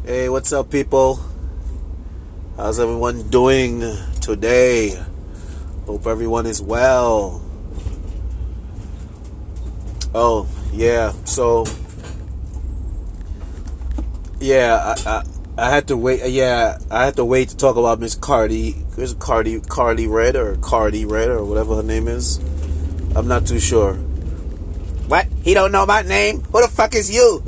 Hey, what's up, people? How's everyone doing today? Hope everyone is well. Oh, yeah. So, yeah, I had to wait. Yeah, I had to wait to talk about Miss Cardi. Is it Cardi Red or Cardi Red or whatever her name is? I'm not too sure. What? He don't know my name? Who the fuck is you?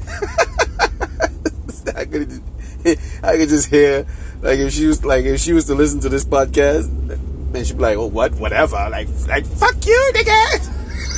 I could just hear, like, if she was to listen to this podcast, then she'd be like, oh, what, whatever, like fuck you, nigga.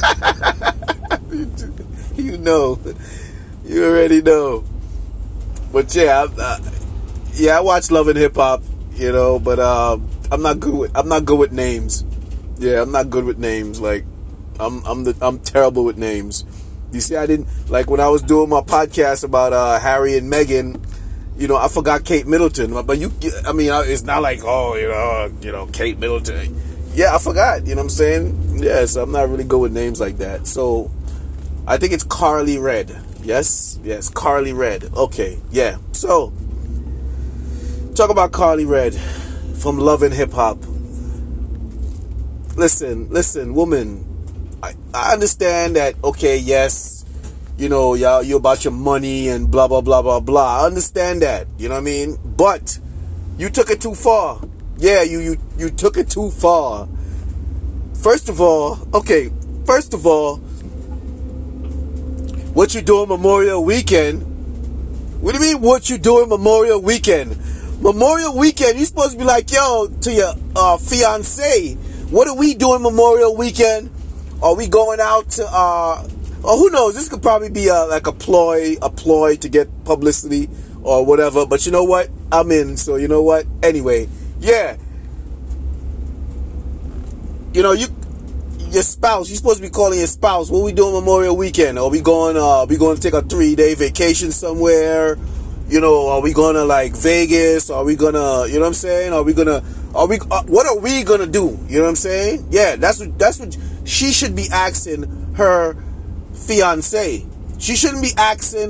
You already know. But yeah, I watch Love and Hip Hop, but I'm not good with names. Yeah, I'm not good with names. Like, I'm terrible with names. You see, I didn't, like, when I was doing my podcast about Harry and Meghan, I forgot Kate Middleton. But it's not like, Kate Middleton. Yeah, I forgot, you know what I'm saying? Yeah, so I'm not really good with names like that. So, I think it's Carly Red. Yes, Carly Red. Okay, yeah. So, talk about Carly Red from Love and Hip Hop. Listen, woman. I understand that, okay, yes, y'all, you about your money and blah, blah, blah, blah, blah. I understand that, you know what I mean? But you took it too far. Yeah, you took it too far. First of all, what you doing Memorial Weekend? What do you mean, what you doing Memorial Weekend? Memorial Weekend, you're supposed to be like, yo, to your fiancé. What are we doing Memorial Weekend? Are we going out to, or who knows, this could probably be like a ploy to get publicity or whatever, but you know what? I'm in, so you know what? Anyway, yeah. Your spouse, you're supposed to be calling your spouse, what are we doing Memorial Weekend? Are we going to take a 3-day vacation somewhere? Are we going to, like, Vegas? Are we going to, you know what I'm saying? What are we going to do? You know what I'm saying? Yeah, that's what she should be asking her fiance. She shouldn't be asking,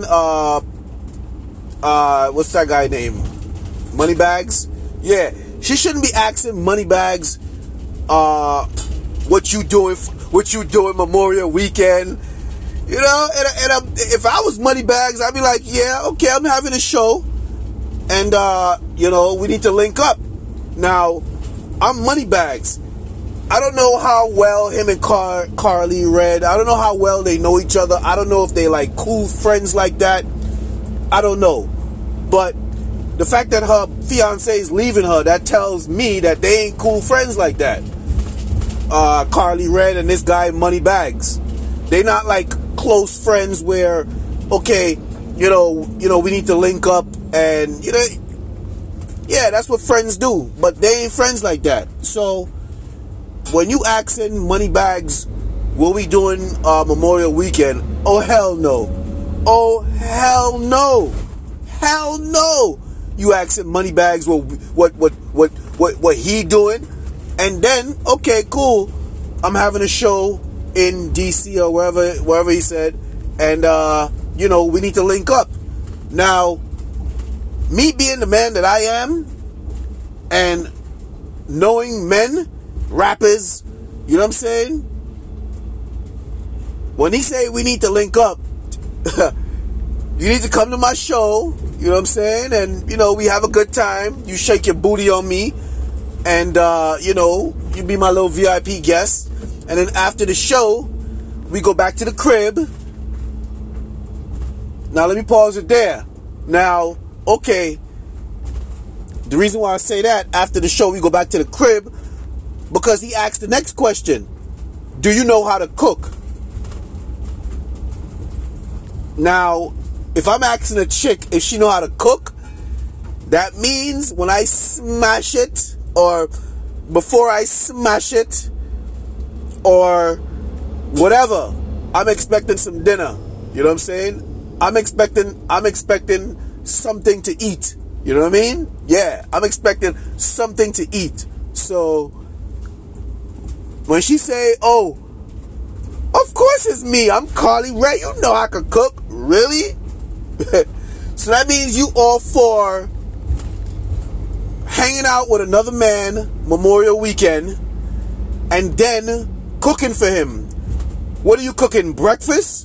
what's that guy name? Moneybags? Yeah, she shouldn't be asking Moneybags, what you doing Memorial Weekend? And if I was Moneybags, I'd be like, yeah, okay, I'm having a show, and we need to link up. Now, I'm Moneybags. I don't know how well him and Carly Red, I don't know how well they know each other. I don't know if they like cool friends like that. I don't know. But the fact that her fiance is leaving her, that tells me that they ain't cool friends like that. Carly Red and this guy Moneybags. They not like close friends where, okay, we need to link up and, yeah, that's what friends do. But they ain't friends like that. So, when you asking Moneybags, what we doing Memorial Weekend? Oh, hell no. Oh, hell no. Hell no. You asking Moneybags what he doing? And then, okay, cool. I'm having a show in DC or wherever he said. And, we need to link up. Now, me being the man that I am, and knowing men, rappers, you know what I'm saying? When he say we need to link up, you need to come to my show, you know what I'm saying? And, we have a good time. You shake your booty on me. And, you be my little VIP guest. And then after the show, we go back to the crib. Now, let me pause it there. Now, okay, the reason why I say that, after the show, we go back to the crib, because he asked the next question. Do you know how to cook? Now, if I'm asking a chick if she know how to cook, that means when I smash it, or before I smash it, or whatever, I'm expecting some dinner. You know what I'm saying? I'm expecting something to eat. You know what I mean? Yeah, I'm expecting something to eat. So, when she say, oh, of course it's me, I'm Carly Red, you know I can cook. Really? So that means you all for hanging out with another man Memorial Weekend and then cooking for him. What are you cooking? Breakfast?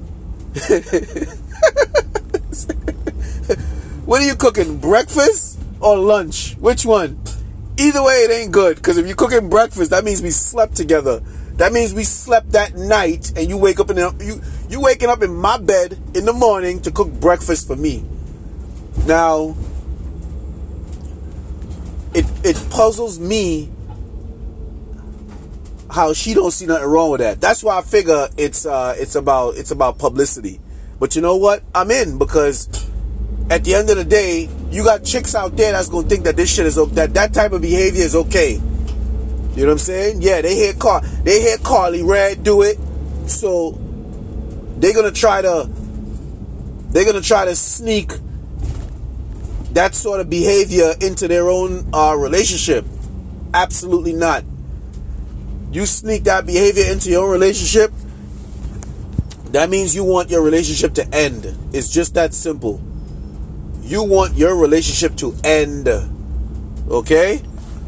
What are you cooking? Breakfast or lunch? Which one? Either way, it ain't good. Because if you're cooking breakfast, that means we slept together. That means we slept that night, and you wake up you waking up in my bed in the morning to cook breakfast for me. Now, it puzzles me how she don't see nothing wrong with that. That's why I figure it's about publicity. But you know what? I'm in, because at the end of the day, you got chicks out there that's gonna think that this shit is that type of behavior is okay. You know what I'm saying? Yeah, they hear Carly Red do it, so they're gonna try to sneak that sort of behavior into their own relationship. Absolutely not. You sneak that behavior into your own relationship, that means you want your relationship to end. It's just that simple. You want your relationship to end. Okay?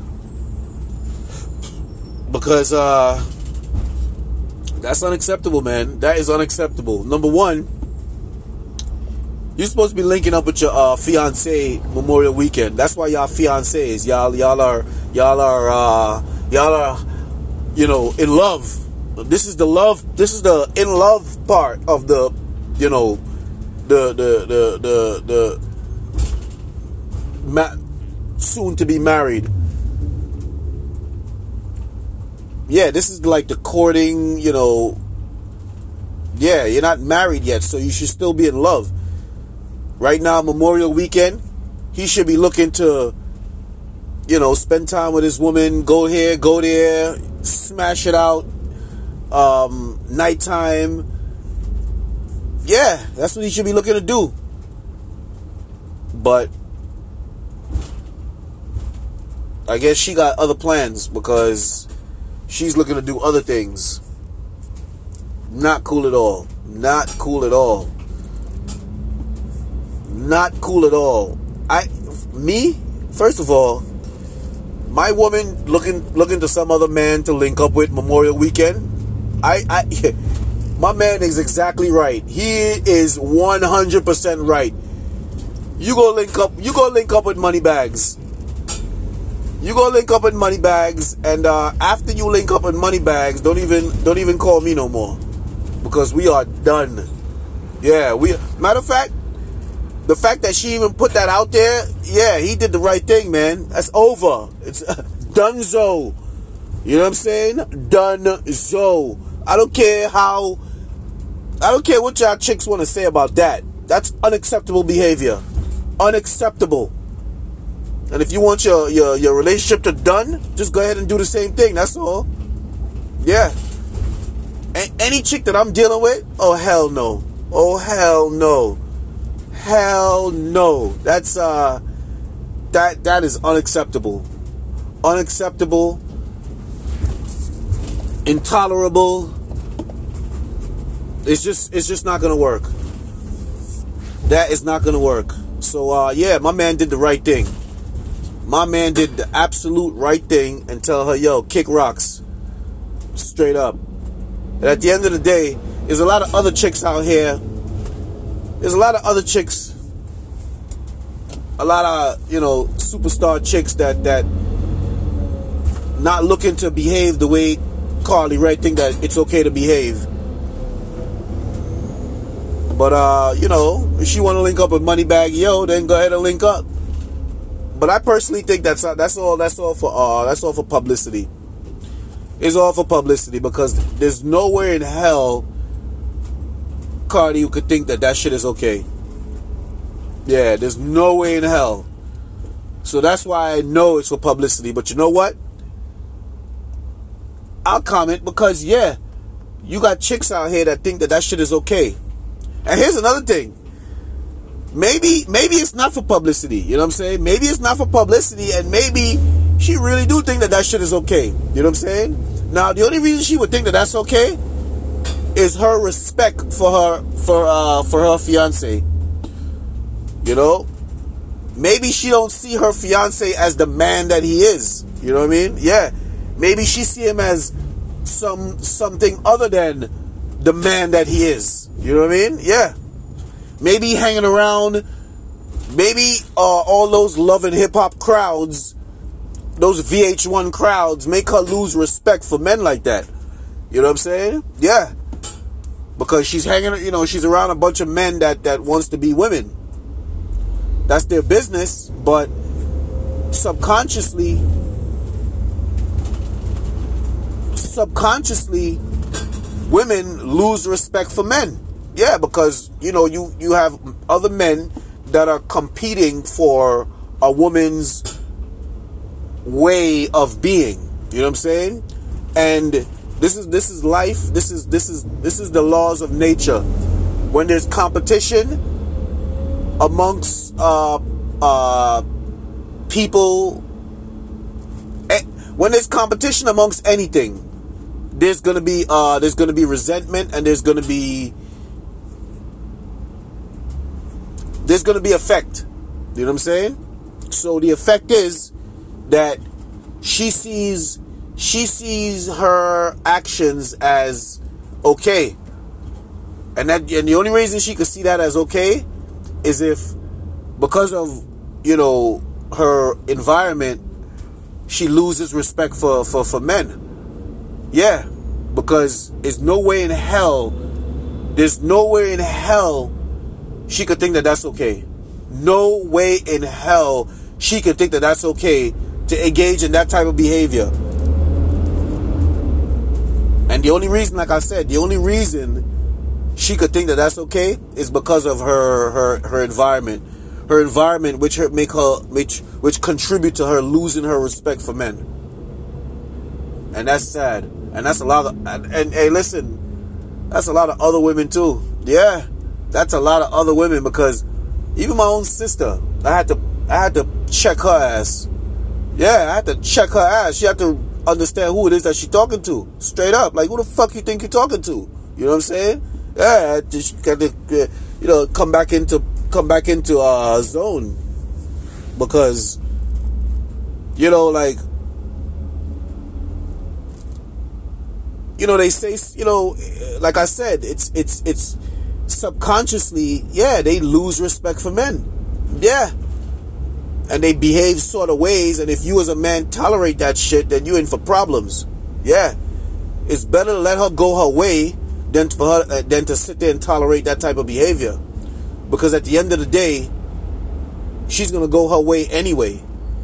Because that's unacceptable, man. That is unacceptable. Number one, you're supposed to be linking up with your fiance Memorial Weekend. That's why y'all fiancés. Y'all are you know, in love. This is the love. This is the in love part of the, you know, the soon to be married. Yeah, this is like the courting, you know. Yeah, you're not married yet, so you should still be in love. Right now, Memorial Weekend, he should be looking to, you know, spend time with his woman, go here, go there, smash it out, nighttime. Yeah, that's what he should be looking to do. But I guess she got other plans because she's looking to do other things. Not cool at all. Not cool at all. Not cool at all. First of all, my woman looking to some other man to link up with Memorial Weekend. My man is exactly right. He is 100% right. You go link up with Moneybags. You go link up with Moneybags, and after you link up with Moneybags, don't even call me no more, because we are done. Yeah, matter of fact, the fact that she even put that out there, yeah, he did the right thing, man. That's over. It's donezo. You know what I'm saying? Donezo. I don't care what y'all chicks want to say about that. That's unacceptable behavior. Unacceptable. And if you want your relationship to done, just go ahead and do the same thing. That's all. Yeah. Any chick that I'm dealing with, oh hell no. Oh hell no. Hell no. That's that is unacceptable. Unacceptable. Intolerable. It's just not gonna work. That is not gonna work. So yeah, my man did the right thing. My man did the absolute right thing and tell her, yo, kick rocks. Straight up. And at the end of the day, there's a lot of other chicks out here. There's a lot of other chicks. A lot of, you know, superstar chicks that not looking to behave the way Carly Red think that it's okay to behave. But, you know, if she want to link up with Moneybag Yo, then go ahead and link up. But I personally think that's all for publicity. It's all for publicity, because there's nowhere in hell Cardi who could think that shit is okay. Yeah, there's no way in hell. So that's why I know it's for publicity. But you know what? I'll comment, because yeah, you got chicks out here that think that shit is okay. And here's another thing. Maybe it's not for publicity. You know what I'm saying? Maybe it's not for publicity, and maybe she really do think that shit is okay. You know what I'm saying? Now, the only reason she would think that that's okay is her respect for her fiance. You know? Maybe she don't see her fiance as the man that he is. You know what I mean? Yeah. Maybe she see him as something other than the man that he is. You know what I mean? Yeah. Maybe hanging around, maybe all those Love and Hip Hop crowds, those VH1 crowds, make her lose respect for men like that. You know what I'm saying? Yeah. Because she's hanging, she's around a bunch of men that wants to be women. That's their business, but subconsciously, women lose respect for men. Yeah, because, you have other men that are competing for a woman's way of being. You know what I'm saying? And this is life. This is the laws of nature. When there's competition amongst people, when there's competition amongst anything, there's gonna be resentment, and there's gonna be effect. You know what I'm saying? So the effect is that she sees her actions as okay, and the only reason she could see that as okay is if, because of her environment, she loses respect for men. Yeah, because there's nowhere in hell she could think that that's okay. No way in hell she could think that that's okay to engage in that type of behavior. And the only reason, like I said, she could think that that's okay is because of her environment. Her environment, which contribute to her losing her respect for men. And that's sad. And that's a lot of, and hey, listen, that's a lot of other women too. Yeah, that's a lot of other women, because even my own sister, I had to check her ass. Yeah, I had to check her ass. She had to understand who it is that she's talking to. Straight up. Like, who the fuck you think you're talking to? You know what I'm saying? Yeah, I just got to, come back into zone. Because, they say, like I said, it's subconsciously, yeah, they lose respect for men. Yeah. And they behave sort of ways, and if you as a man tolerate that shit, then you're in for problems. Yeah. It's better to let her go her way than to sit there and tolerate that type of behavior. Because at the end of the day, she's going to go her way anyway.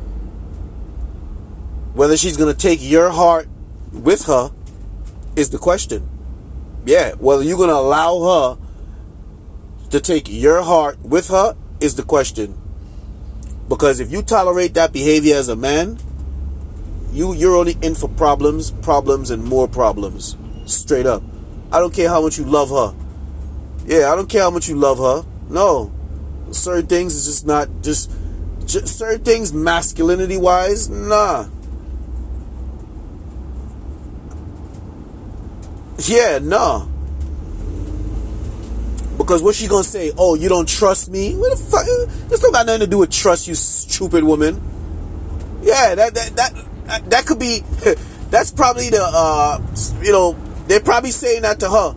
Whether she's going to take your heart with her is the question. Yeah, whether you're going to allow her to take your heart with her is the question. Because if you tolerate that behavior as a man, you're only in for problems, and more problems. Straight up. I don't care how much you love her. Yeah, I don't care how much you love her. No. Certain things is just not, just certain things masculinity wise, nah. Yeah, nah. Because what's she gonna say? Oh, you don't trust me? What the fuck? This don't got nothing to do with trust, you stupid woman. Yeah, that could be. That's probably the. They're probably saying that to her.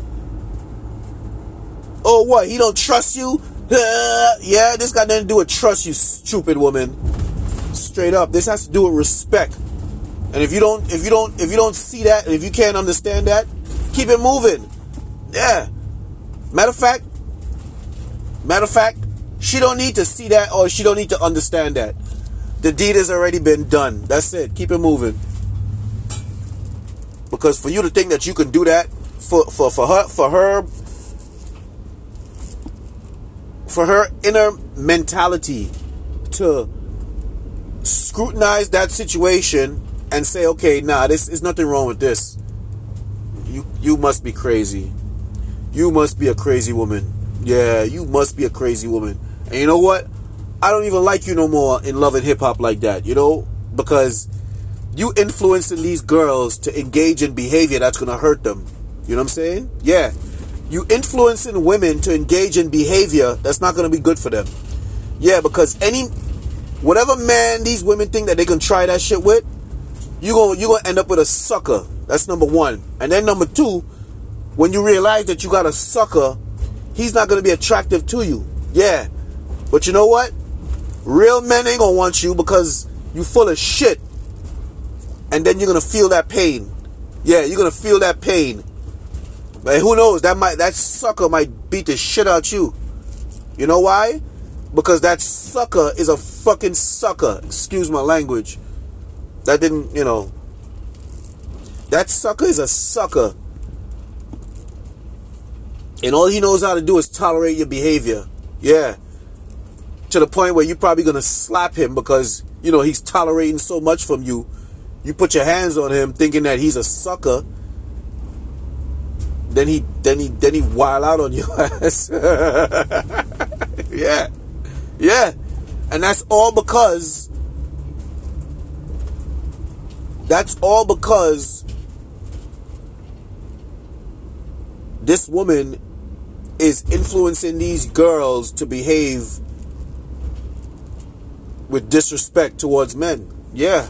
Oh, what? He don't trust you? Yeah, this got nothing to do with trust, you stupid woman. Straight up, this has to do with respect. And if you don't see that, and if you can't understand that, keep it moving. Yeah. Matter of fact, she don't need to see that, or she don't need to understand that. The deed has already been done. That's it. Keep it moving. Because for you to think that you can do that for her inner mentality to scrutinize that situation and say, okay, nah, there's nothing wrong with this. You must be crazy. You must be a crazy woman. Yeah, you must be a crazy woman. And you know what? I don't even like you no more in Love and Hip Hop like that, because you influencing these girls to engage in behavior that's going to hurt them. You know what I'm saying? Yeah. You influencing women to engage in behavior that's not going to be good for them. Yeah, because whatever man these women think that they can try that shit with, you're gonna end up with a sucker. That's number one. And then number two, when you realize that you got a sucker, he's not gonna be attractive to you. Yeah. But you know what? Real men ain't gonna want you because you full of shit. And then you're gonna feel that pain. Yeah, you're gonna feel that pain. But who knows? That sucker might beat the shit out you. You know why? Because that sucker is a fucking sucker. Excuse my language. That didn't, that sucker is a sucker. And all he knows how to do is tolerate your behavior. Yeah. To the point where you're probably going to slap him because, he's tolerating so much from you. You put your hands on him thinking that he's a sucker. Then he wild out on your ass. Yeah. Yeah. And that's all because this woman is influencing these girls to behave with disrespect towards men. Yeah.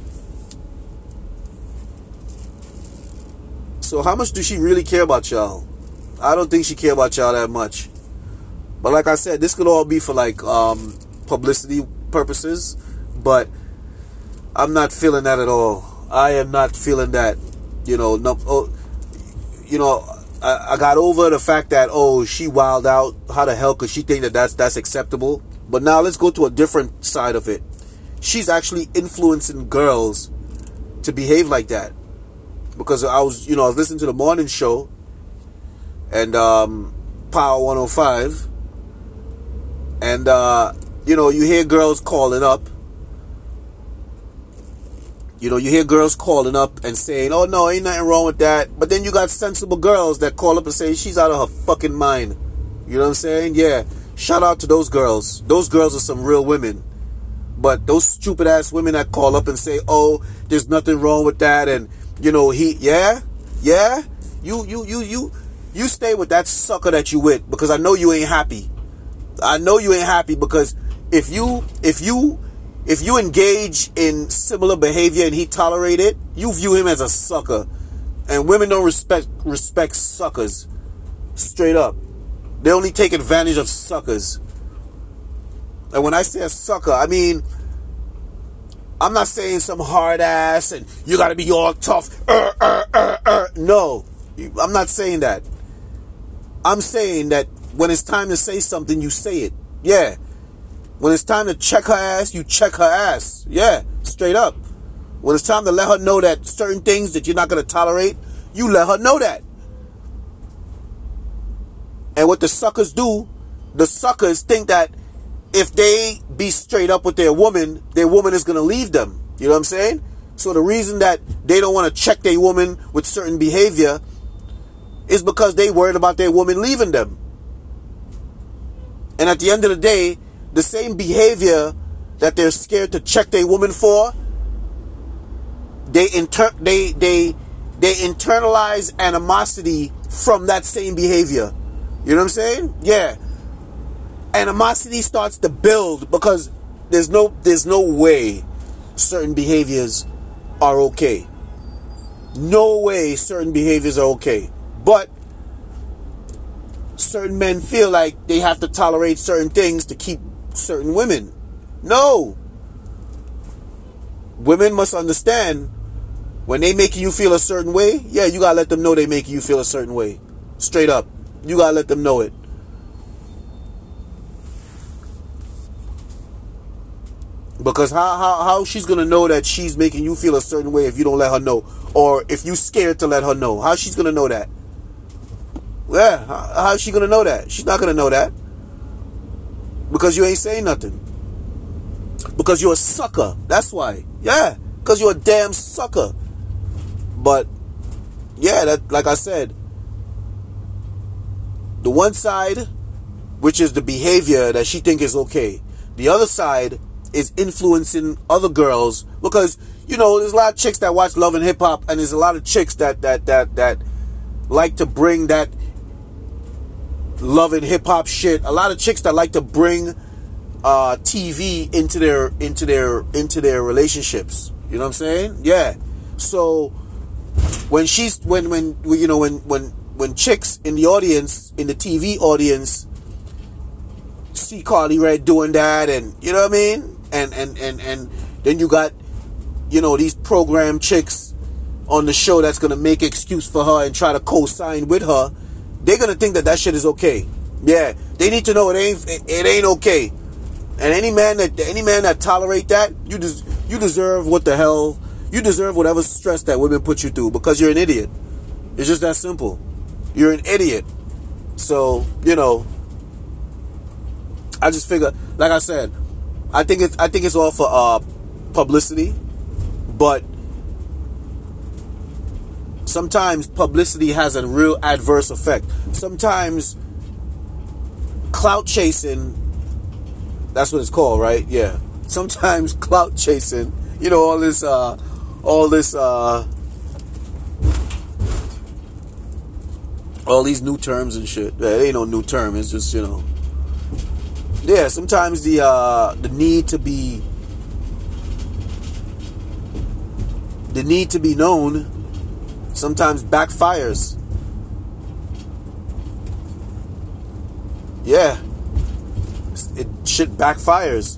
So how much does she really care about y'all? I don't think she care about y'all that much. But like I said, this could all be for like publicity purposes. But I'm not feeling that at all. I am not feeling that. I got over the fact that, she wilded out. How the hell could she think that that's acceptable? But now let's go to a different side of it. She's actually influencing girls to behave like that. Because I was listening to the morning show and Power 105. And, you hear girls calling up. You hear girls calling up and saying, oh, no, ain't nothing wrong with that. But then you got sensible girls that call up and say, she's out of her fucking mind. You know what I'm saying? Yeah. Shout out to those girls. Those girls are some real women. But those stupid ass women that call up and say, oh, there's nothing wrong with that. And, you stay with that sucker that you with. Because I know you ain't happy. I know you ain't happy because if you engage in similar behavior and he tolerate it, you view him as a sucker. And women don't respect suckers. Straight up. They only take advantage of suckers. And when I say a sucker, I mean, I'm not saying some hard ass and you gotta be all tough. No, I'm not saying that. I'm saying that when it's time to say something, you say it. Yeah. When it's time to check her ass, you check her ass. Yeah, straight up. When it's time to let her know that certain things that you're not going to tolerate, you let her know that. And what the suckers do, the suckers think that if they be straight up with their woman is going to leave them. You know what I'm saying? So the reason that they don't want to check their woman with certain behavior is because they worried about their woman leaving them. And at the end of the day, the same behavior that they're scared to check their woman for, they internalize animosity from that same behavior. You know what I'm saying? Yeah. Animosity starts to build because there's no way certain behaviors are okay. No way certain behaviors are okay. But certain men feel like they have to tolerate certain things to keep certain women. No. Women must understand when they making you feel a certain way, yeah, you gotta let them know they making you feel a certain way. Straight up. You gotta let them know it. Because how she's gonna know that she's making you feel a certain way if you don't let her know? Or if you scared to let her know? How she's gonna know that? Yeah, how's she gonna know that? She's not gonna know that. Because you ain't saying nothing. Because you're a sucker. That's why. Yeah, because you're a damn sucker. But yeah, that, like I said, the one side, which is the behavior that she think is okay. The other side is influencing other girls because, you know, there's a lot of chicks that watch Love and Hip Hop, and there's a lot of chicks that like to bring that Love and Hip Hop shit. A lot of chicks that like to bring TV into their relationships. You know what I'm saying? Yeah. So when chicks in the audience, in the TV audience, see Carly Red doing that, and you know what I mean, and then you got, these program chicks on the show that's gonna make excuse for her and try to co-sign with her, they're gonna think that shit is okay. Yeah, they need to know it ain't okay. And any man that tolerate that, you deserve you deserve whatever stress that women put you through, because you're an idiot. It's just that simple. You're an idiot. So, I just figure, like I said, I think it's all for publicity, but sometimes publicity has a real adverse effect. Sometimes clout chasing, that's what it's called, right? Yeah. Sometimes clout chasing, all these new terms and shit. Yeah, it ain't no new term. It's just, yeah, sometimes the need to be known sometimes backfires. Yeah. Shit backfires.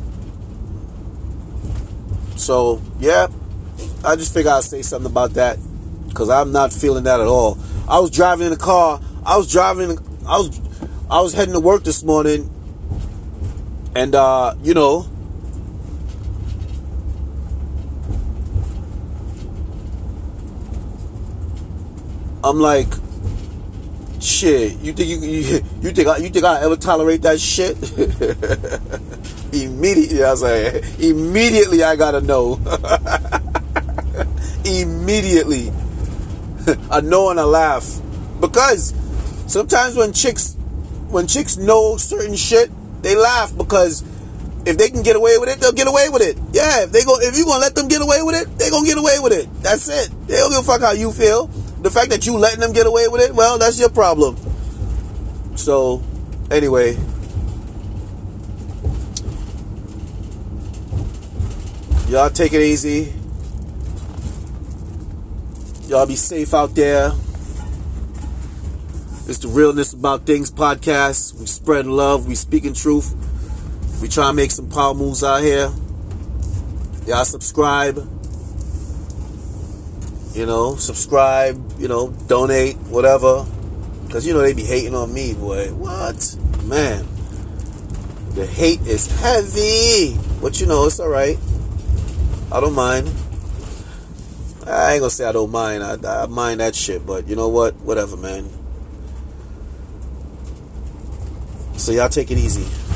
So, yeah, I just figured I'd say something about that, because I'm not feeling that at all. I was driving in the car. I was heading to work this morning, and I'm like, shit, you think I ever tolerate that shit? Immediately, I was like, immediately I gotta know. Immediately. I know and I laugh. Because sometimes when chicks know certain shit, they laugh, because if they can get away with it, they'll get away with it. Yeah, if you gonna let them get away with it, they gonna get away with it. That's it. They don't give a fuck how you feel. The fact that you letting them get away with it, well, that's your problem. So, anyway, y'all take it easy. Y'all be safe out there. It's the Realness About Things podcast. We spreading love. We speaking truth. We try to make some power moves out here. Y'all subscribe. Subscribe. Donate. Whatever. Because, they be hating on me, boy. What? Man. The hate is heavy. But, it's alright. I don't mind. I ain't gonna say I don't mind. I mind that shit. But you know what? Whatever, man. So y'all take it easy.